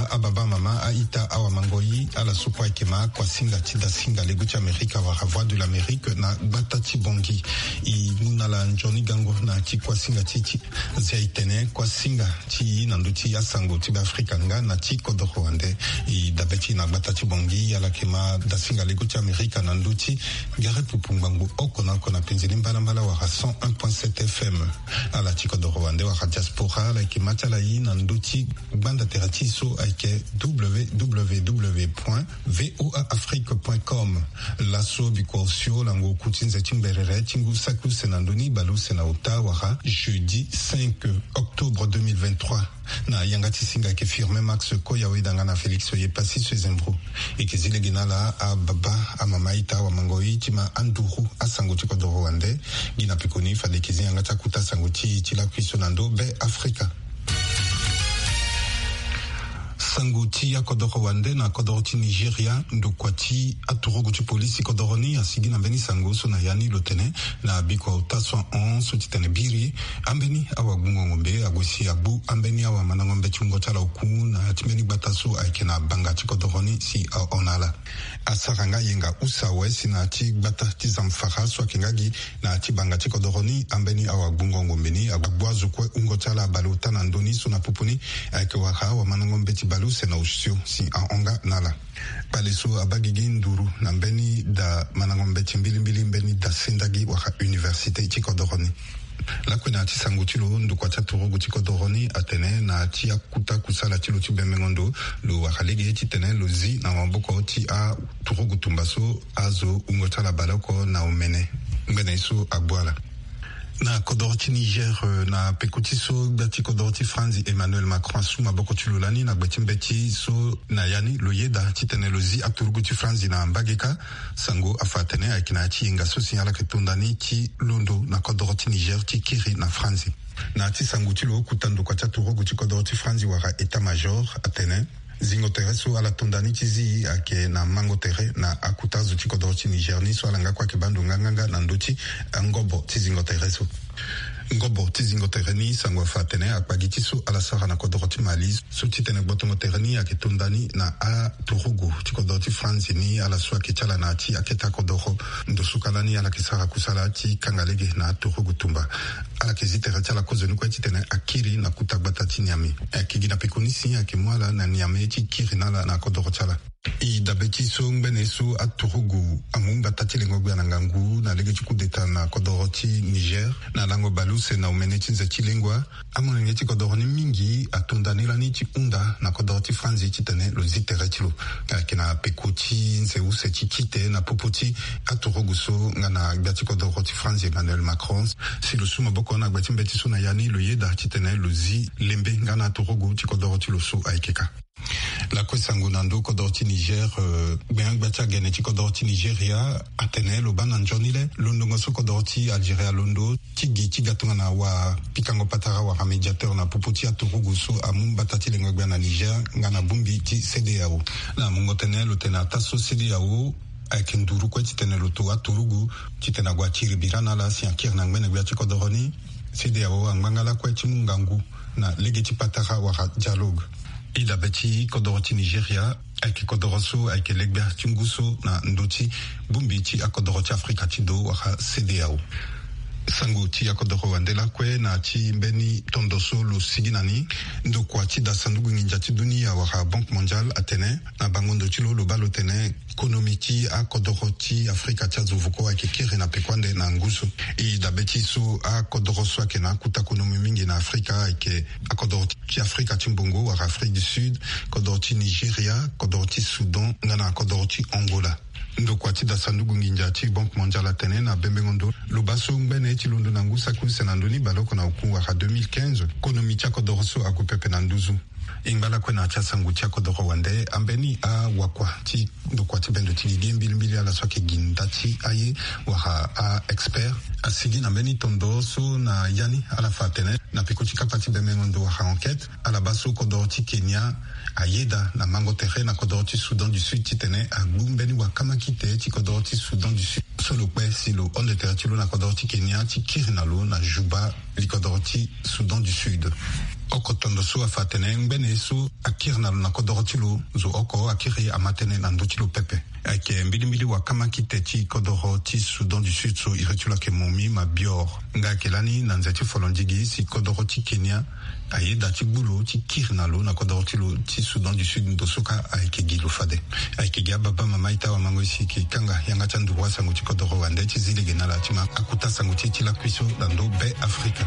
ababa mama aita awa mangoi ala sukwa ikema kwa singa tida singa leguchi Amerika wa voix de l'Amérique na batati bongi i munala njoni gango na ti kwa singa titi zaitene kwa singa ti nanduti ya sango ti Afrika nga na ti kodoko wande i dabeti na batati bongi ala kema da singa leguchi Amerika nanduti gare pupumbangu okona kona penzini mbala wa 101.7 FM ala ti kodoko wande wa diaspora la kema tala i nanduti banda teratiso aike www.voaafrique.com laso bikorsio lango kutinze timberere tingu saku senandoni balu senauta waha jeudi 5 octobre 2023 na yangati singa ke firme Max Koyawe dangana Felix Oyepasi Swezembro ikizile ginala a baba a mamaita wa mangoi tima anduru asanguti kodoro wande gina pikoni falekizi yangata kuta sanguti tila kwisonando be Afrika sanguti ya kodoro wande na kodoro ti Nigeria ndokwati aturogu ti polisi kodoroni asigi na beni sango so na yani lotene na biko utaswa on so titene biri ambeni awa gungo ngombe agosi abu ambeni awa manangombe chungo tala uku na timeni bataso aikena banga ti kodoroni si onala asaranga yenga usawe sina ti bata ti zamfara so kengagi na ti banga ti kodoroni ambeni awa gungo ngombe ni agwazu kwe ungo tala baluta na ndoni so na pupuni aikewaha wa manangombe ti balu sena usio si onga nala paleso abagigi nduru na mbeni da manangombe mbili mbeni da sendagi waka universite chikodoroni lakwena ati sangutilo ndukwacha turugu chikodoroni atene na ati akuta kusala chilo chibemengondo lo wakalege tene lozi na maboko ti a turugu tumbaso azo ungotala baloko na umene mbene iso abwala na kodoroti Niger na pekuti so dati kodoroti Franzi Emmanuel Macron su maboko tululani na betimbeti so na yani loyeda titene lozi aturuguti Franzi na mbageka sango afatene akina ti inga so signala ke tondani ti londo na kodoroti Niger ti kiri na Franzi na ti sanguti lo kutando kwa turuguti kodoroti Franzi wara état major atene zingo tere so ala tondani tizi ake na mango tere na akuta zuti kodoroti Niger ni so alanga kwa kibando nganga na ndoti ngobo tizingo tere so ngobo tizingo tere ni sangwa fatene akpagiti so ala sara na kodoroti Mali so titene botongo tere ni ake tondani na a turugu ti kodoroti France ni ala so ake chala na ti aketa kodoro ndo sukalani ala kisara kusala ti kangalege na turugu tumba ala kezitere chala kozenu kwa titene akiri na kutagbata ti Niamey akigina pekonisi ake mwala na Niamey ti kiri na kodoro chala i dabeti so mbene so aturugu amumba tati lengo gwa nangangu na lege chiku deta na kodoroti Niger na lango baluse na umeneti za chilengwa amonenge ti kodoroni mingi atondanela ni ti unda na kodoroti Franzi titene lo zitere tilo kina pekoti nse use ti kite na popoti aturugu so ngana gati kodoroti Franzi Emmanuel Macron si lo suma boko na gbati mbeti so na yani lo yeda titene lo zi lembe ngana aturugu ti kodoroti lo so aikeka la kwesango nando kodoroti Niger ben gbacha geneti kodoroti Nigeria atene lo bana njonile londo ngoso kodoroti Algeria londo tigi gatunga na wa pikango patara wa mediateur na popoti aturugu so amumba tati lengo gba na Niger ngana bumbi ti CEDEAO na mungo tene lo tena taso CEDEAO akenduru kwa titene lo to aturugu titena gwa chiribirana la si ankir na ngene gba kodoroni CEDEAO angangala kwa chimungangu na legeti patara wa dialogue ila beti kodoroti Nigeria ake kodoroso ake legber tunguso na ndoti bumbiti akodoroti Afrika tindo waka CEDEAO sango ti akodoro wandela kwe na ti mbeni tondoso lo siginani ndo kwa ti da sandugu nginja ti dunia waka Banque Mondiale atene na bangondo ti lo balo tene ekonomiki akodoroti Afrika ti azovuko ake kiri na pekwande na nguso i da beti so akodoroso ake na kuta ekonomi mingi na Afrika ake akodoroti ti Afrika ti mbongo waka Afrique du Sud kodoroti Nigeria kodoroti Soudan ngana akodoroti Angola ndo kwa ti da sandugu nginja ti Banque Mondiale atene na bembengondo lo baso mbene ti londo na ngusa kunse na ndoni baloko na uku waka 2015 ekonomi ti akodoroso akupepe na nduzu ingbala kwena cha sangu cha kodoro wande ambeni a wakwa ti ndo kwa ti bendo ti ligi mbili ala swake gindati aye waka a expert asigi na mbeni tondo so na yani ala fatene na pikuchi kapati bemengondo waka enquête ala baso kodoro ti Kenya ayeda na mango tere na kodoro ti Soudan du Sud titene a gumbeni wakama kite ti kodoro ti Soudan du Sud solo kwe silo onde tere ti lo na kodoro ti Kenya ti kiri na lo na Juba li kodoro ti Soudan du Sud okotondo su afatene ngbene su akirna na kodorotilu zu oko akiri amatene na ndotilu pepe ake mbili wa kama kitechi kodoro ti Sudan du Sud su iretula ke momi ma bior nga kelani na nzati folondigi si kodoro ti Kenya aye dati gbulu ti kirna lo na kodorotilu ti Sudan du Sud ndosuka ake gilu fade ake gya baba mama ita wa mango isi ki kanga yanga chandu wa sangu ti kodoro wande ti zilege na la tima akuta sangu ti la kwiso dando be Afrika.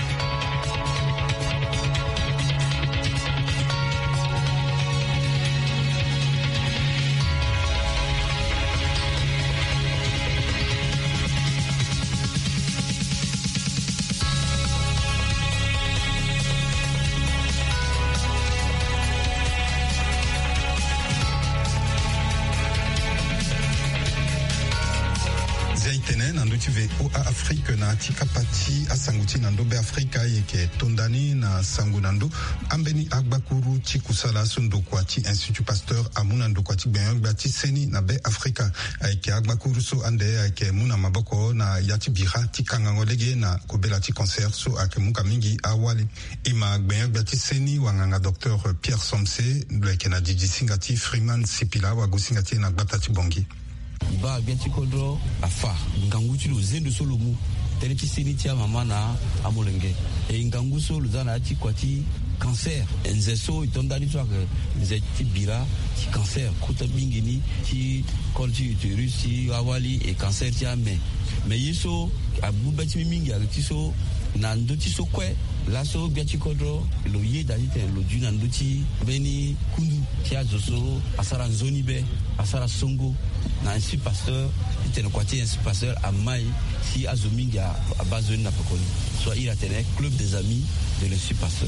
Afrique na tika pati asanguti nando be Afrika yeke tondani na sangunando ambeni agbakuru ti kusala sundo kwati Institut Pasteur amuna ndo kwati ben gbati seni na be Afrika yeke agbakuru so ande yeke muna maboko na yati bira ti kangangolege na kobela ti cancer so ake muka mingi awali ima ben gbati seni wanganga Dr Pierre Somse leke na Didi Singati Freeman Sipila wa gusingati na gbata ti bongi ba biati kodro afa nganguti lo zendo solomu teneti siniti ya mama na amolenge e ngangu so luzana ati kwati cancer nzeso itondani twake nzeti bira ti cancer kuta bingini ti colti uterus ti awali e cancer ti ame me yeso abubati mingi alti so na ndoti so kwe laso biati kodro lo ye dali te lo juna ndoti beni kundu ti azoso asara nzoni be asara songo na Institut Pasteur itene kwati Institut Pasteur amai si azomingi a bazoni na pekoni soit il a tene club des amis de l'Institut Pasteur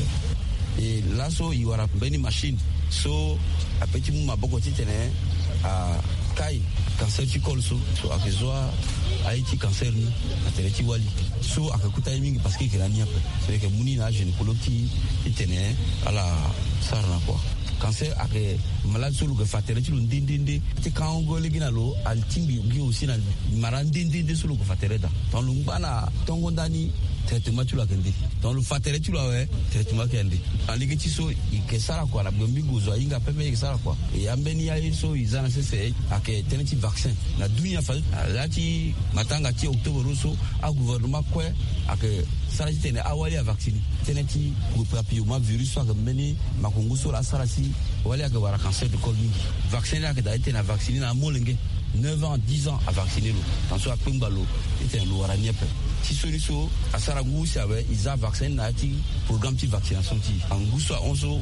et laso iwara beni machine so apeti mu maboko titene a kai cancer ti kolso so akezwa aiti cancer ni atereti wali so akakuta mingi parce que kelani ape c'est que muni na gynécologue ti itene ala sarna quoi cancer ake malade solo ke fatere ti lo ndendende ti kango legi na lo altimbi gi aussi na mara ndendende solo ke fatere da dans lo ngana tongo ndani traitement tu la kende dans le fatere tu la ouais traitement kende en legi ti so ke sara kwa la bombi gozo inga pepe ke sara kwa e ambeni ya so izana sese ake teneti vaccin na dunia fa lati matanga ti octobre so a gouvernement kwe ake sara ti tene awali ya vaccine teneti papilloma virus so meni makongo so la sara si wali ake wara cancer de col mingi vaccin ake da ite na vacciner na molenge 9 ans 10 ans à vacciner lo dans so apengalo ite lo wara niepe ti solution asara ngusi awe iza vaccin na ti programme ti vaccination ti anguso onso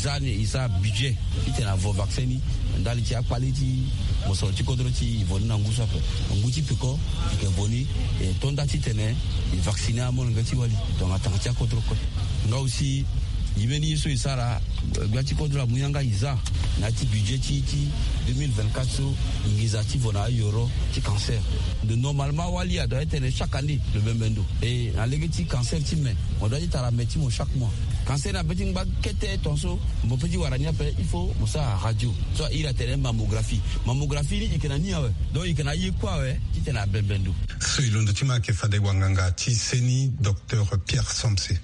isa budget ite na vo vaccin ni ndali ti akpali ti moso ti kodro ti voni na nguso ape nguti piko ke voni e tonda ti tene vacciner amol ngati wali donc atanga ti kodro ko nga aussi yimeni so isara gwati kodra muyanga iza na ti budget ti 2024 so ngiza ti vona euro ti cancer de normalement wali a doit être chaque année le bembendo et na legeti cancer ti mais on doit être à la médecine chaque mois cancer na beti ngba kete tonso mo petit warania pe il faut mo sa radio so il a tele mammographie ni ikena ni awe donc ikena yekwa we ti tena bembendo so ilondo ti ma ke fade wanganga ti seni Dr Pierre Somse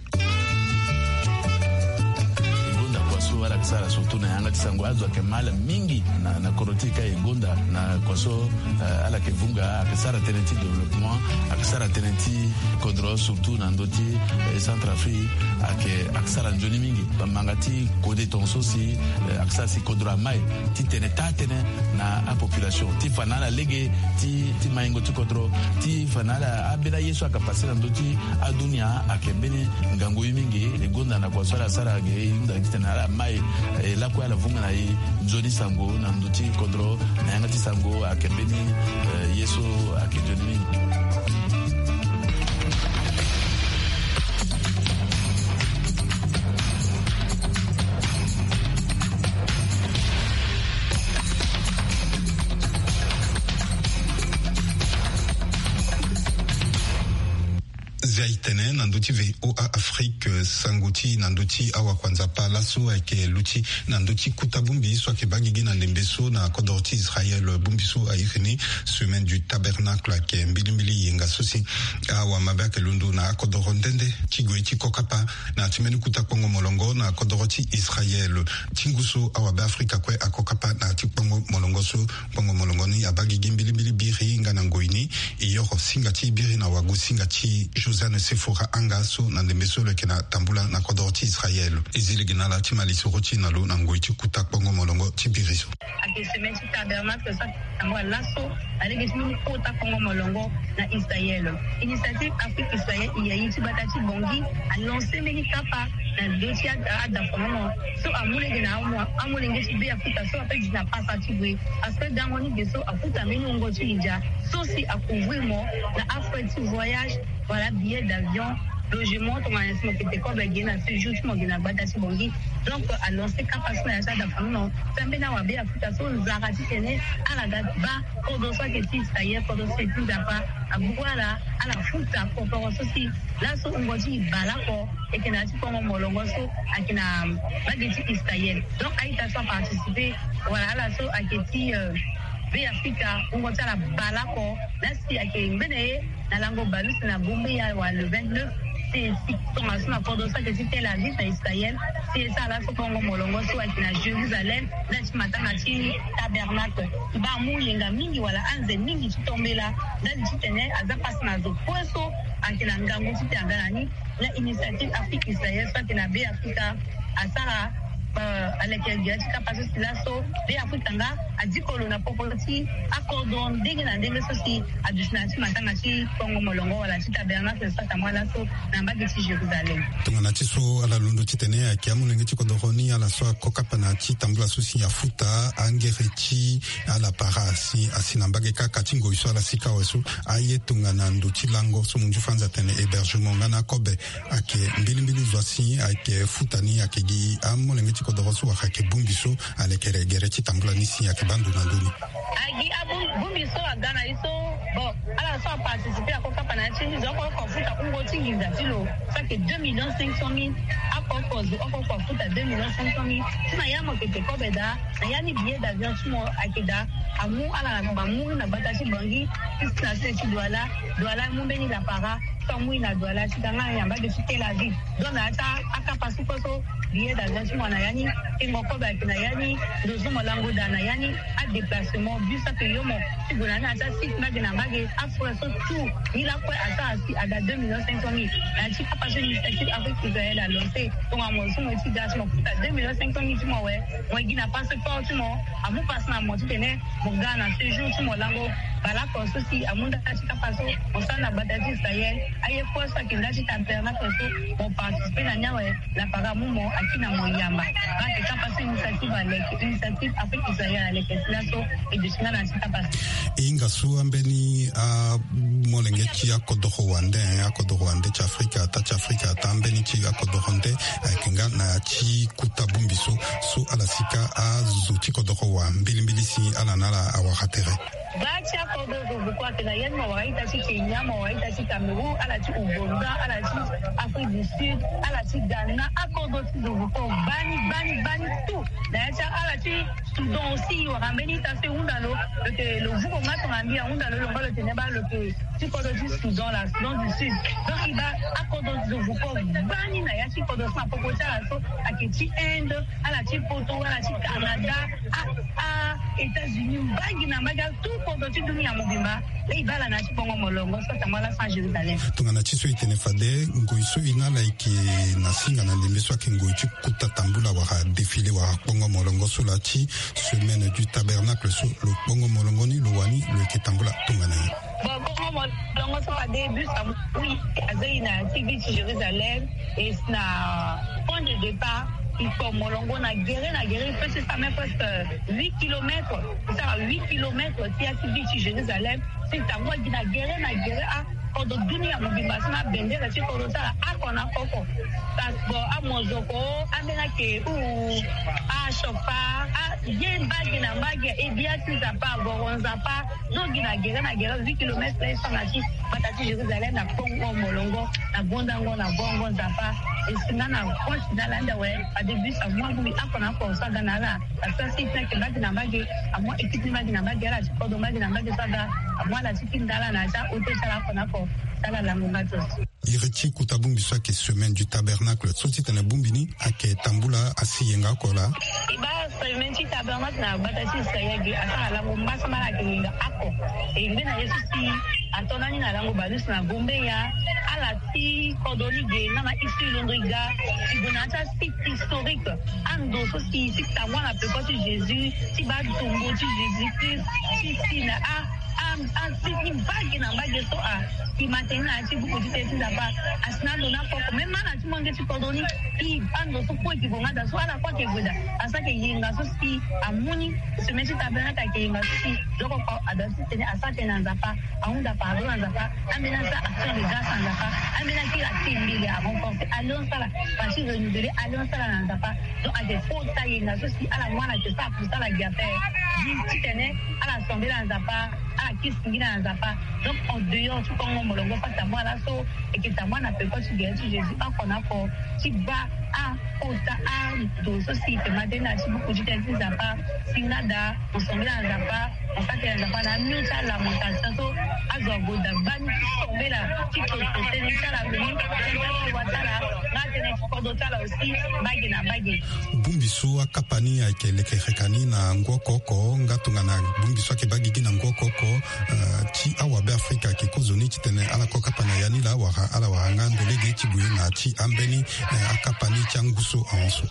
wala kisara surtout na yanga tisango azo ke mala mingi na korotika egonda na kwaso ala ke vunga akisara tenenti développement akisara tenenti kodro surtout na ndoti Centrafrique akisara njoni mingi mangati kode tonso si akisara si kodro mai ti tene na a population ti fanala lege ti maingo ti kodro ti fanala abela yeso akapase na ndoti adunia akembene ngango mingi egonda na kwaso ala sara ge nda kitana mai la kwa la vunga na nzoni sango na nduti kodro na yanga ti sango akembeni yeso akejoni zaitene na nandoti VOA Afrique sangoti nandoti awa kwanza palaso ake luti nandoti kutabumbi so ke bagigi na ndembeso na kodorti Israël bumbiso aïkhini semaine du tabernacle ake mbilimbili yenga sosi awa mabake lundu na kodorondende tigweti kokapa na timeni kutakongo molongo na kodorti Israël tinguso awa ba Afrika kwe akokapa na tikongo molongo so pongo molongoni abagigi mbilimbili biri ngana ngoini iyo singati biri na wagu singati Josiane Sephora angaso na ndembeso leke na tambula na kodorti Israël ezili ginala timaliso roti na lo na ngoiti kutakongo molongo tibiriso ake semaine du tabernacle ça tango lasso avec les kota kongo molongo na Israël initiative Afrique Israël il y a eu batati bongi a lancé meni kapa na dotia da fono so amule gina amule ngesi be Afrika so avec dina pasa tibwe aspect dangoni beso afuta meni ngoti inja so si a couvrir mo na Afrique voyage voilà billet d'avion logement on a essayé que t'es comme gina ce jour tu m'as gina batati bongi donc a lancé capacité na ça da fono sambena wa be Afrika so zarati tene ala da ba kodo so ke ti saye kodo se tu da pa abuala ala futa ko so si la so ngoti balako et que na ti kongo molongo so akina bageti Israël donc aita so participer voilà la so aketi be Afrika ngota la balako la si akembene na lango balus na bombe ya wa le 29 c'est Thomas na kodo ça que c'était la vie à Israël c'est ça là so kongo molongo so akina Jérusalem na ti matanga ti tabernacle ba mulinga mingi wala anze mingi titombela ndani titene azapasi na zo poso akina ngango titangani la initiative Afrique Israël soit na be Afrika asara avec les gars qui passent sur la so be Afrika nga adikolo na popoti accord ndenge na ndenge sosi adusnati matanga ti kongo molongo wala ti tabernacle ça tamala so na mbagi ti Jérusalem tongana ti so ala lundo titene akiamu nenge ti kodoroni ala so kokapa na ti tambula sosi ya futa angere ti ala parasi asina mbage kaka ti ngoi so ala sika weso aye tongana ndo ti lango so munju fanza tene hébergement ngana kobe ake mbilimbili zwasi ake futani ake gi amolenge ti kodoroso wa ake bumbiso ale kere gere ti tambula nisi ake bandu na ndoni agi bumbiso agana iso bon ala so participer à kokapa na ti zo ko futa ungo ti nginda ti lo ça que 2,500,000 akoko futa 2,500,000 tina yamo kete kobeda na yani billet d'avion ti mo akeda amu ala na bamu na batati bangi isna se ti douala mu beni la para mu ina douala ti tanga yamba de Tel Aviv donc ata akapa sukoso billet d'avion ti mo na yani ingo ko ba kina yani dozo molango dana yani a déplacement bus ça que yomo ti gona na ata site magina mage afro so tout il a quoi ata asi ada 2,500,000 na ti kapa je initiative avec Israël a lancé donc à mon son ti gas mo puta 2,500,000 ti mo we mo gina passeport ti mo amu passe na mo ti tene mo gana séjour ti mo lango bala ko so si amunda ti kapa so on sa na batati Israël aye ko sa kinda ti tabernacle so mo participer na nyawe la para mo akina mo yamba ba ke kapa so initiative avec initiative avec Israël avec cela so et de cela na ti kapa inga su ambeni a molenge ti akodoro wande ti Afrika ta ambeni ti akodoro nde akenga na ti kutabumbiso so ala sika a zo ti kodoro wa mbilimbili si ala nala awakatere bachi akodogo bukwa kena yen mawaita ti Kenya mawaita ti Cameroun ala ti Uganda ala ti Afrique du Sud ala ti Ghana akodo ti bukwa bani tout na ala ti Soudan aussi warambeni ta se undalo le vuko ngato ngambia undalo longolo teneba le ti kodo ti Soudan la Soudan du Sud donc iba akodo ti bukwa bani na ya ti kodo sa pokota la so akiti Inde ala ti Poto ala ti Canada a États-Unis bangi na maga tout kodo ti dunia mobimba e ibala na ti pongo molongo so tamala sa Jérusalem tongana ti so itene fade ngoi so inala ike na singa na ndembe so ake ngoi ti kuta tambula waka défilé waka pongo molongo so la ti semaine du tabernacle so lo pongo molongo ni lo wani lo ike tambula tongana bon pongo molongo so a début ça oui azai na TV ti Jérusalem et na point de départ il faut molongo na guérir peut-être ça met presque 8 km ça 8 km ti activité Jérusalem c'est ta voix qui na guérir kodo dunia mobimba sima bendera ti kodo sala akona koko bo amozoko amena ke a shofa a yen bagi na bagi e biati za pa boronza pa dongi na gera 8 km sana ti batati Jerusalem na Kongo molongo na bondango na bongo za pa esinana kochi na landa we a début sa moi bumi akona ko saga na la asa si ke bagi na bagi amo ekiti bagi na bagi ala ti kodo bagi na bagi saga amo la ti kindala na ja ote sala kona ko sala la mungato Ireti kutabumbi swake semaine du tabernacle soti tene bumbini ake tambula asiyenga kola iba semaine du tabernacle na batati sayagi asa la mbasa mala kinga ako e mbena Yesu si atonani na lango balus na gombe ya ala ti kodoni de na ici londriga ibonata site historique ando so si tamwa na pekoti Jésus ti ba tumbo ti Jésus Christ si na si bagi na bagi so ki matena ti buku ti teti da ba asnando na koko même na ti monge ti kodoni i ando so ko ki bonga da so ala kwa ke goda asa ke yinga so si amuni se meti tabana ka ke yinga si loko ko adasi tene asa tena nzapa aunda pa ro nzapa amena sa action de grâce nzapa amena ki la timbile a renforcer allons sala parti renouveler allons sala nzapa donc a des fautes ta yinga so si ala mwana ke sa pour ça la gape di tene ala tomber nzapa ala kisingina nzapa donc en dehors tu kongo molongo pata mwana so ekita na peko ti Jésus akona ko ti ba a ota a do so si te matena ti buku ti tenti nzapa singada osongela nzapa osakela nzapa na miuta la montation so azogoda bani sombela ti toto tene sala veni tene watala na tene kodo tala aussi bagi na bagi bumbisu akapani akeleke rekani na ngokoko ngatunga na bumbisu akebagi gina ngokoko ti awabe Afrika ke kozoni ti tene ala kokapana yani la wara ala wanga ndolege ti buyi na ti ambeni akapani ti anguso anso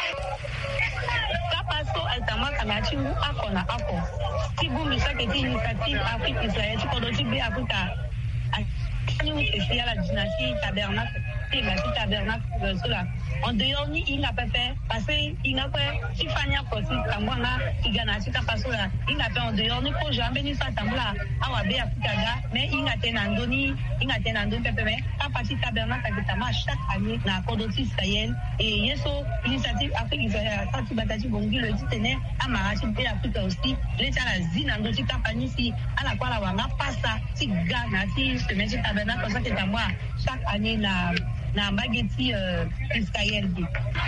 kapaso altamaka na ti akona ako ti bumbisu ke ti initiative Afrique Israël ti kodo ti be Afrika ani esi ala dynastie tabernacle la tabernacle cela en dehors ni inga pepe parce inga kwe sifanya kosi kangwanga igana sita pasola inga pe en dehors ni ko jamais ni sa tambula awa be afikaga mais inga tenandoni pepe mais a partir tabernacle tama chaque année na kodoti Israël et yeso initiative Afrique Israël parti batati bongi le titene amarachi pe Afrique aussi l'état la zina ndoti kapani si ala kwa la wanga pasa ti gana ti semaine tabernacle ça que tama chaque année na mbageti Israël bi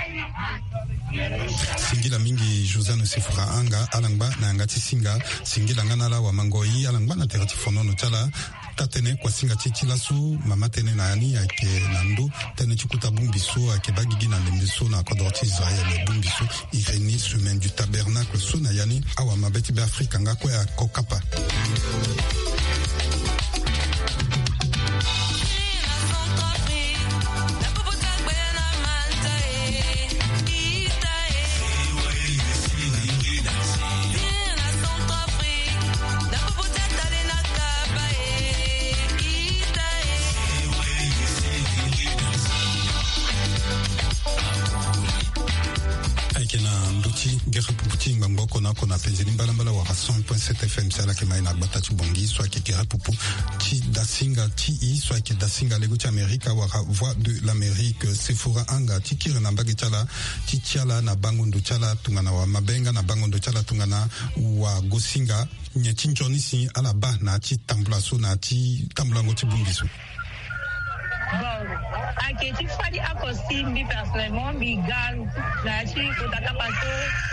singila mingi Josano Sefura anga alangba na ngati singila ngana la wa mangoi alangba na terati fonono chala tatene kwa singa chichilasu mama tene na yani yake nando tene chikuta bumbiso ake bagigi na lembiso na kodorti Israël bumbiso ireni semaine du tabernacle so na yani awa mabeti be Afrika ngakwe ya kokapa kona penzeli mbala wa 100.7 FM sala ke mai na batatu bongi soit ke kera pupu ti dasinga ti i soit ke dasinga lego ti Amerika wa voix de l'Amérique Sefura anga ti kira na mbage chala ti tiala na bangondo chala tungana wa mabenga na bangondo chala tungana wa gosinga nye tinchoni si ala ba na ti tambula so na ti tambula ngo ti bumbiso ake ti fadi akosi mbi personnellement mbi gal na ti kotaka paso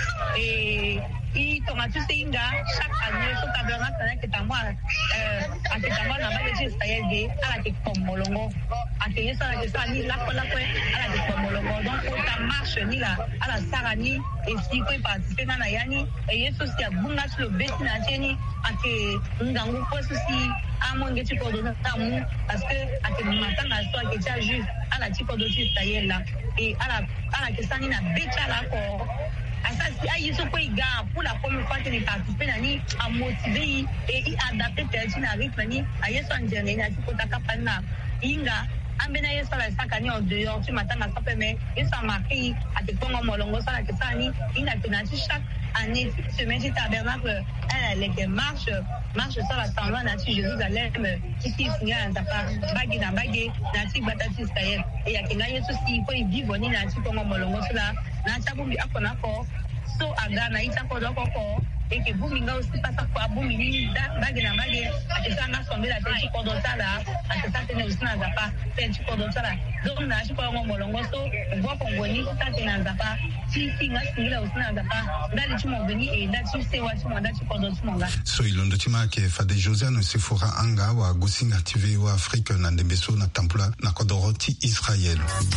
i tonga tu singa chaque année so tabernacle ke tamwa ake tamwa na ba je Israël de ala ke komolongo ake yesa ke sa ni la kola kwe ala ke komolongo donc o ta marche ni la ala sarani et si ko participer na yani et yeso si abunga sur le beti na teni ake ngangu ko si amonge ti kodo na tamu parce que ake matanga so ake cha juste ala ti kodo ti Israël la et ala ke sani na becha la ko asasi ayiso ko iga pour la première fois que les participants nani a motivé et adapté tel na rythme ni ayeso njene na ti kotaka pana inga ambena yeso la sakani en dehors tu matanga kapeme yeso marqué ate kongo molongo sala ke sani inga tenati chaque année semaine du tabernacle elle les marche sur la semblant nature Jérusalem ici signal nzapa bagi na bagi nati batati Israël et yakina yesu si ko vivre ni nati kongo molongo sala na tabu akona ko so agana ita ko doko et que vous minga aussi pas ça quoi vous mini bagi na bagi atesa na sombe la tête ko dotala atesa tene aussi na nzapa tête ko dotala donc na shi kongo molongo so bo kongoni ça tena nzapa si nga singila aussi na nzapa ndali chimo veni et ndati se wa chimo ndati ko dotumonga so ilondo chima ke Fade Josiane Sefora anga wa gusinga TV wa Afrique na ndembeso na templa na kodoroti Israël.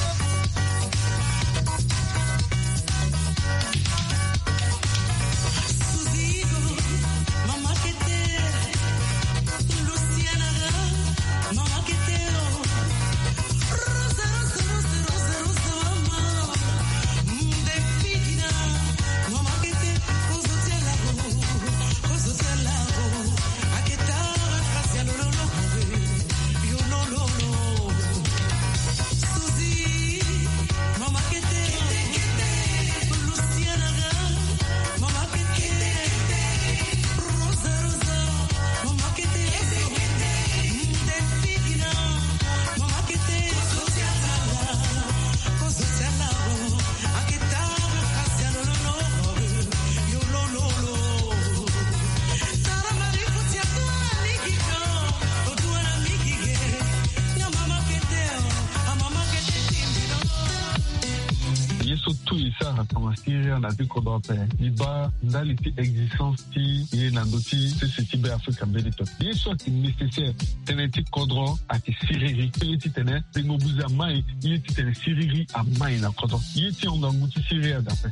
Na ziko dope iba ndali ti existence ti ye na ndoti se tibe Afrika mbelito yeso ti nécessaire tene ti kodro ati siriri ye ti tene tengo buza mai ye ti tene siriri a mai na kodro ye ti onga nguti siriri adape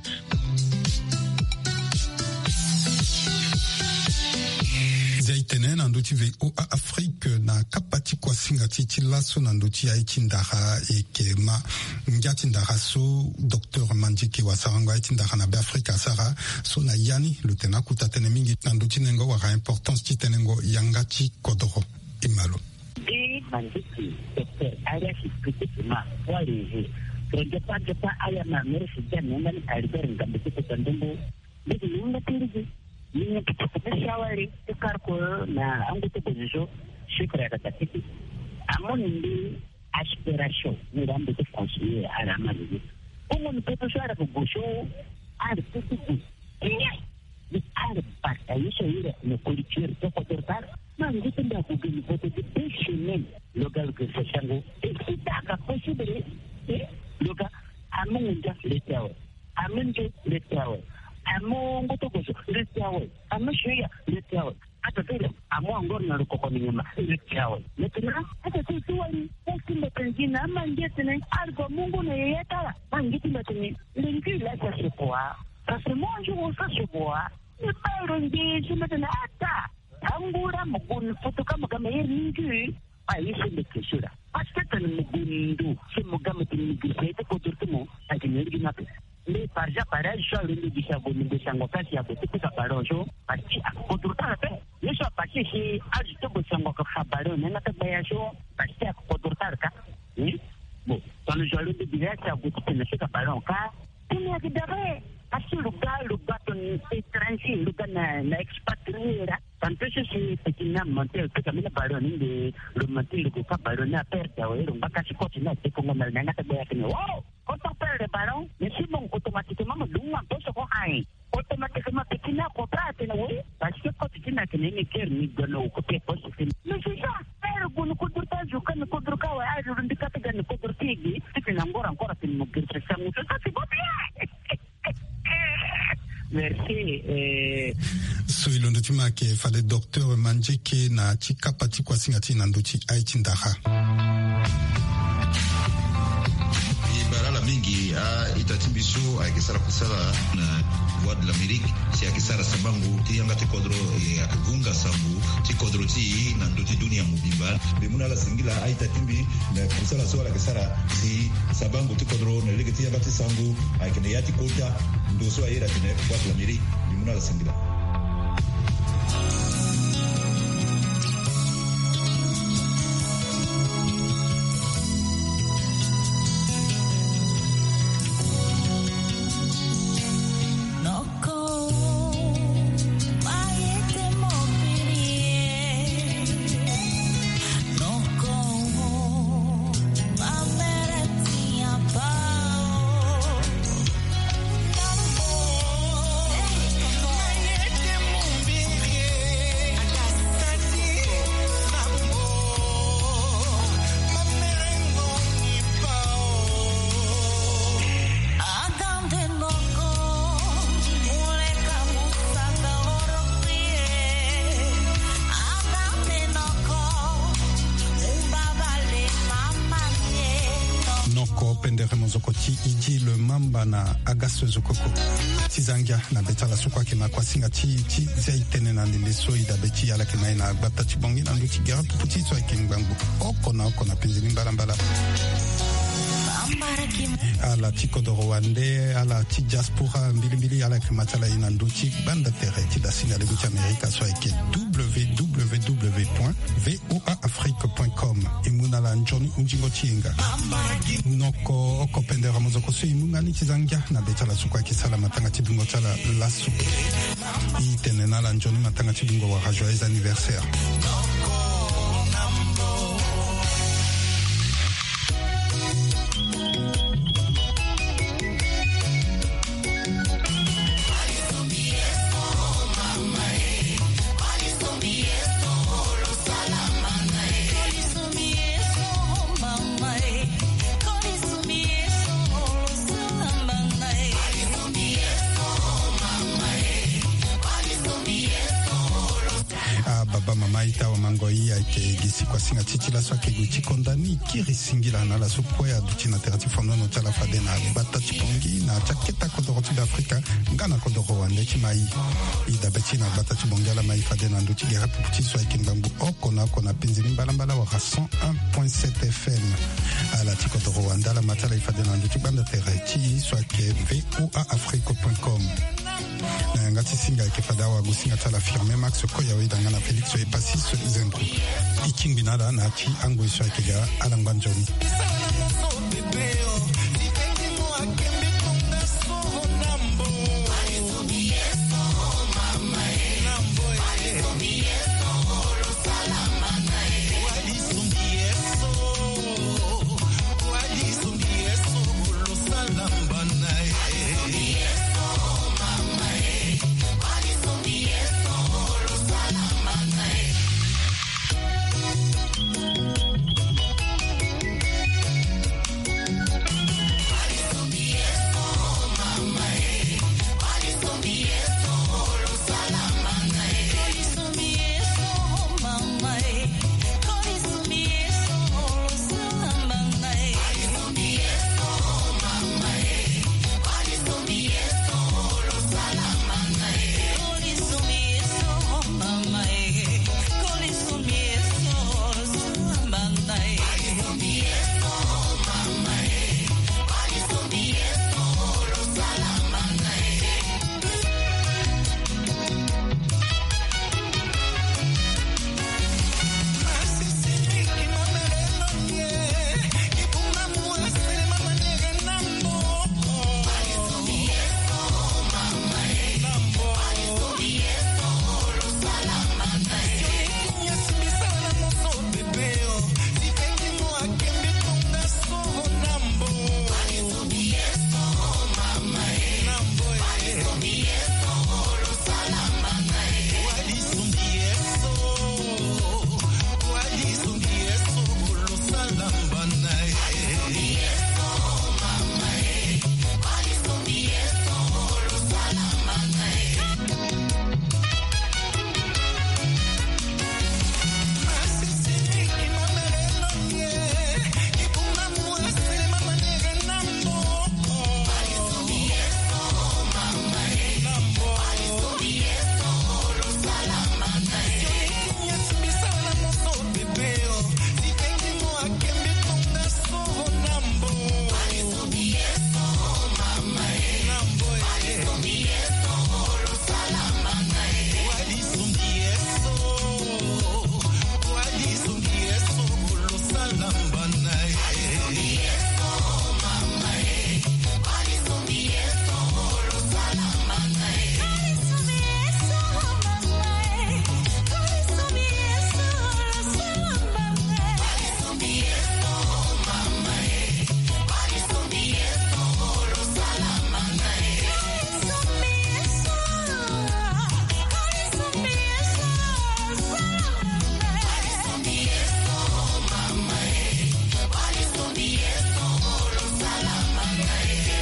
zaitene na ndoti ve o Afrique na kapati kwa singati ti laso na ndoti ya itindara eke ma ngati ndara so Dr Mandjike wa saranga itindara na be Afrika sara so na yani lutena kutatene mingi na ndoti nengo wa importance ti tenengo yangati kodoro imalo Mandjike Dr Ariashi Kritikima wale Gepa aya na merefu jani ngani alibere ngambiti kutandumbu Bidi yunga tirizi Yunga kitukuna shawari Tukarko na angu tukuzizo Shukra ya katiki Amoni ndi aspiration Nirambi tukonsuye aramalizi Umu nipeto shwara kugusho Ari tukuku Ni ari bata Yisho yire Nukulichiri Toko dortar Mangutu nda kugini Voto di Bishinen Loga lukisa shangu Isitaka Posibiri Loga Amunga Letawe Amunga Letawe Amunga Tokoso Letawe Amushuya Letawe Ata tele Amunga na lukoko ninyama Letawe Letena Ata tuwali Wasi mbetanjina Amangetene Argo Mungu na yeyata Mangiti mbatini Lingi lasa shepoa Sase monju usa shepoa Niparo nge Shumatana ata Angura Mugun Fotoka Magama Lingi Aisha Bekeshura Pastatan Mugundu Simugama Tinigrisete Koturtumo Akinirgi Napi Le Parja Paraj Lindi Dishago Nishango Kasi Abutika Barojo Pasti Koturtarte Yesha Pasti si Ajito Sango Kabaro Nata Bayasho Pasti Koturtarka Bon dans le journal de direct Abutika Nashika Baronka Tini Akidare Pasti Luga ton étranger Luga na expatriera Tanto si pequena mantel que camina baroni de lo mantel que fa baroni aperta o era un bacasi cotina te pongo mal nanga te baya que wow quanto perde baron nesse bom automaticamente lunga posso com ai automaticamente pequena contrato no we parce que cotina que nem quer ni gano ko te posso sim mas já era quando contra juca no contra ka wa ai rundi ka te gano contra tigi te ancora tem no que se samu se se Merci. So ilondo tima ke Fade Dr Mandjike na chikapati kwa singati na nduchi aitindaha. Barala mingi itatimbiso akisara kusala na Voix de l'Amérique si akisara sabangu ti yanga te kodro akuvunga sambu ti kodro ti na nduti dunia mubimba bimuna la singila aitatimbi na kusala so akisara si sabangu ti kodro na lege ti yanga ti sangu akine yati kota ndoso ayera tene Voix de l'Amérique bimuna la singila. No mozokoti iji le mamba na agaso zokoko tizangia na betala sukwa ke makwasinga ti zaitene na ndembeso ida beti ala ke mai na gbata tibongi na nduti gara puputi so ke ngbangu okona penzini mbala ala tiko do Rwanda ala ti diaspora mbili ala ke matala ina nduti banda tere ti da singa le buti Amerika so ke www.voaafrique.com imuna la njoni unjingo tienga noko okopendera mozoko so imunga ni tizangia na betala sukwa ke sala matanga tibingo tala lasu itene na la njoni matanga tibingo wa joyeux anniversaire. Ita wa mangoi ya ke gisi kwa singa titi la swa ke guchi kondani kiri singila na la supo ya duchi na terati fondo no chala fade na bata chipongi na chaketa kodoroti d'Africa ngana kodoro wande chimai ida beti na bata chibongi la mai fade na duchi gera puputi swa ke mbambu okona kona penzini mbala wa 101.7 FM ala tiko do Rwanda la matala ifade na duchi banda terati swa ke voaafrique.com na ngati singa ke fada wa gusinga tala firme max koya we dangana Felix e pasi so zenku ikingbinala na ti ango iswa ke ga alangbanjoni